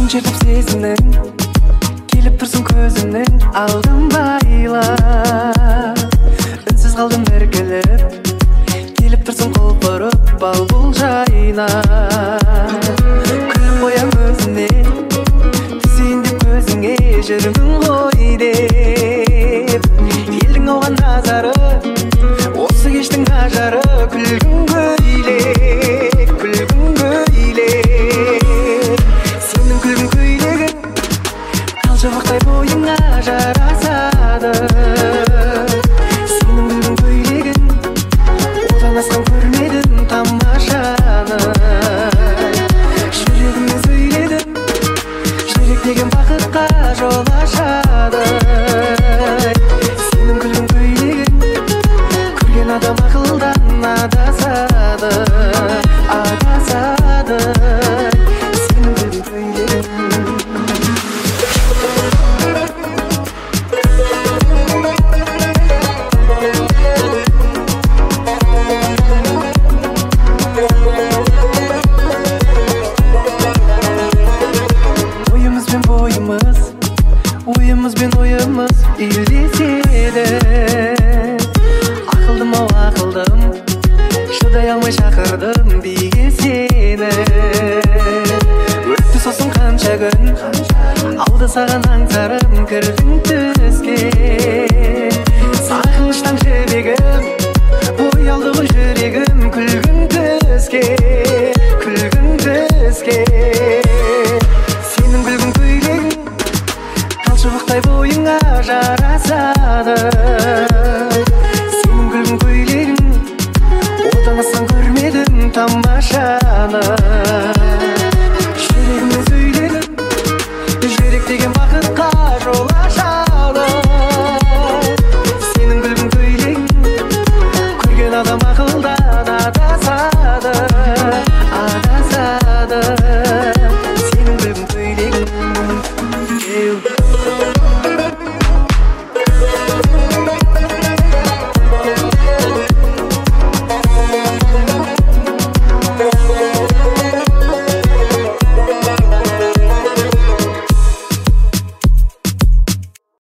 жетіп сезімнің келіп тұрсың көзімнің алдым байла үнсіз қалдым іркіліп келіп тұрсың құлпырып бал бұл жайна күліп қоям өзіне түсейін деп көзіңе жүрмін ғой деп елдің оған назары осы кештің ажары күлгін көйлек күлгін көйлек сенің күлгін көйлегің талшыбықтай бойыңа жарасады сенің күлгін көйлегің одан асқан көрмедім тамашаны жүрегіме сөйледім жүрек деген бақытқа жол ашады сенің күлгін көйлегің көрген адам ақылдан адасады адасады сенің күлгін көйлегің ойымыз бен ойымыз үйлеседі ақылдым ау ақылдым шыдай алмай шақырдым биге сені өтті сосын қанша күн алды саған аңсарым кірдің түске сағыныштан жібегім боялды ғой жүрегім күлгін түске күлгін түске сенің күлгін көйлегің талшыбықтай бойыңа жарасады сенің күлгін көйлегің одан асқан көрмедім тамашаны жүрегіме сөйледім жүрек деген бақытқа жол ашады сенің күлгін көйлегің көрген адам ақылдан адасады адасады